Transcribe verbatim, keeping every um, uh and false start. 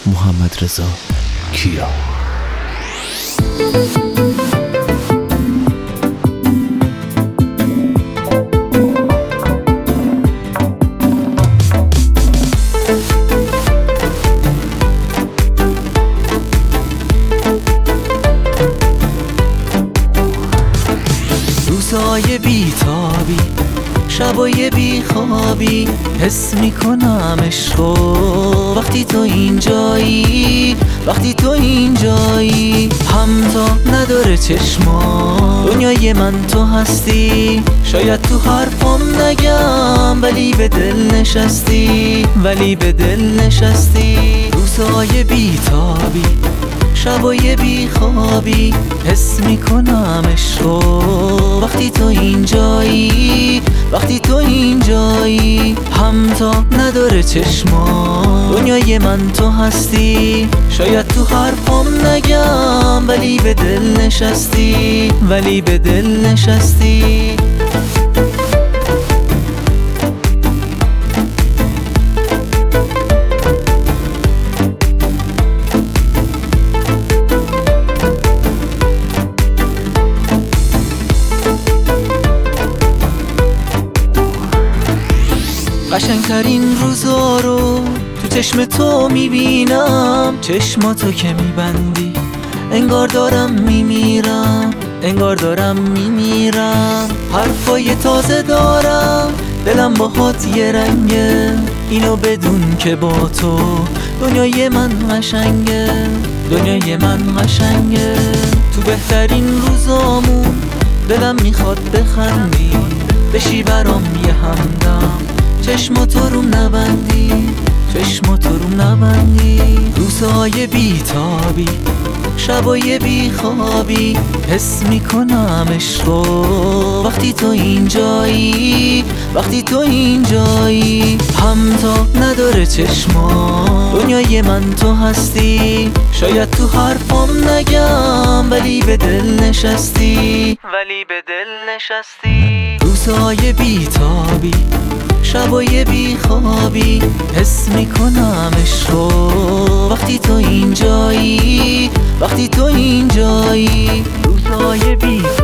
محمد رضا کیا. روزای بیتابی، شبای بیخوابی، حس میکنم عشقو وقتی تو اینجایی، وقتی تو اینجایی. همتا نداره چشما، دنیای من تو هستی. شاید تو حرفم نگم ولی به دل نشستی، ولی به دل نشستی. روزای بیتابی، شبای بیخوابی، حس میکنم عشقو وقتی تو اینجایی، وقتی تو اینجایی. همتا نداره چشما، دنیای من تو هستی. شاید تو حرفم نگم ولی به دل نشستی، ولی به دل نشستی. قشنگترین روزا رو تو چشم تو میبینم. چشماتو که میبندی انگار دارم میمیرم، انگار دارم میمیرم. حرفای تازه دارم، دلم باهات یه رنگه. اینو بدون که با تو دنیای من قشنگه، دنیای من قشنگه. تو بهترین روزامون دلم میخواد بخندی، بشی برام یه همدم. چشماتو روم نبندی، چشماتو روم نبندی. روزای بیتابی، شبای بیخوابی، حس میکنم عشقو وقتی تو اینجایی، وقتی تو اینجایی. همتا نداره چشما، دنیای من تو هستی. شاید تو حرفم نگم ولی به دل نشستی، ولی به دل نشستی. روزای بیتابی، شبای بیخوابی، حس میکنم عشقو وقتی تو اینجایی، وقتی تو اینجایی. روزای بیتابی